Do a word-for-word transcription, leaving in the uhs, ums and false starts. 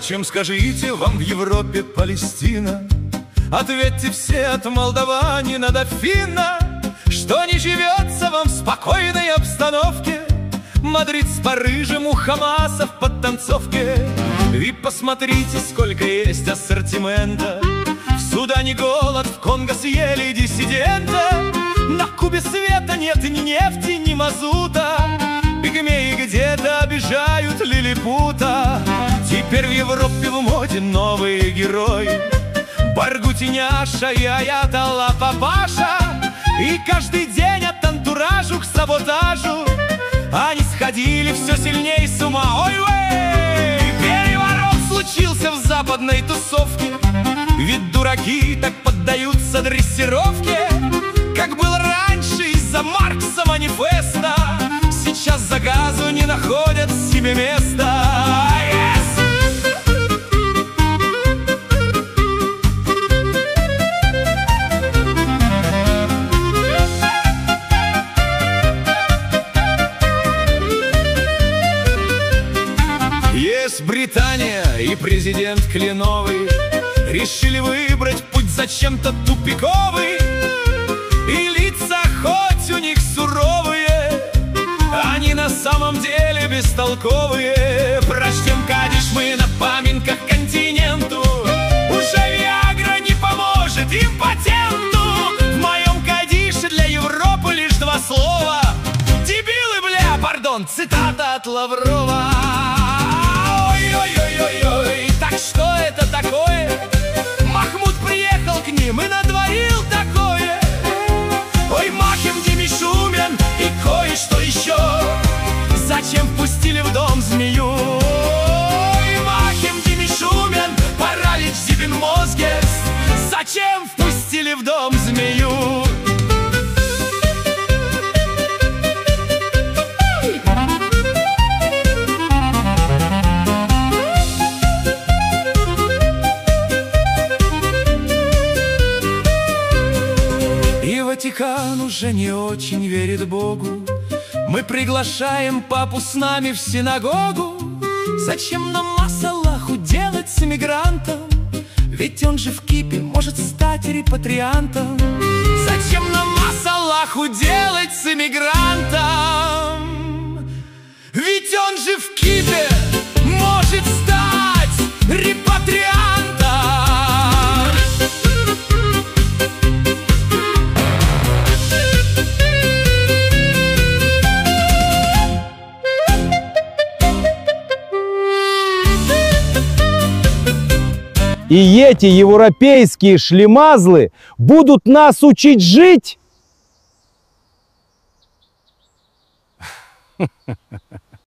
Зачем, скажите, вам в Европе Палестина? Ответьте все от молдаванина до финна, что не живется вам в спокойной обстановке. Мадрид с Парижем, у Хамаса в подтанцовке. И посмотрите, сколько есть ассортимента. В Судане голод, в Конго съели диссидента. На Кубе света нет ни нефти, ни мазута. Пигмеи где-то обижают лилипута. Теперь в Европе в моде новые герои: Баргутиняша и Аятолла Папаша. И каждый день от антуражу к саботажу они сходили все сильнее с ума. Ой-вей! Переворот случился в западной тусовке, ведь дураки так поддаются дрессировке. Как было раньше из-за Маркса манифеста, сейчас за газу не находят себе места. Yes! Есть Британия и президент Кленовый решили выбрать путь зачем-то тупиковый. И лица хоть у них суровые, они на самом деле бестолковые. Прочтем кадиш мы на поминках континенту, уже Виагра не поможет импотенту. В моем кадише для Европы лишь два слова: дебилы, бля, пардон, цитата от Лаврова. Ой-ой-ой-ой-ой, так что это такое? Махмуд приехал к ним и натворил такое. Ой, Махим Демишумен и кое-что еще. Зачем впустили в дом змею? Ой, Махим Демишумен, паралич Зибенмозгес. Зачем впустили в дом змею? Ватикан уже не очень верит Богу. Мы приглашаем папу с нами в синагогу. Зачем нам Аллаху делать с эмигрантом? Ведь он же в кипе может стать репатриантом. Зачем нам Аллаху делать с эмигрантом? Ведь он же в кипе может стать репатриантом. И эти европейские шлемазлы будут нас учить жить?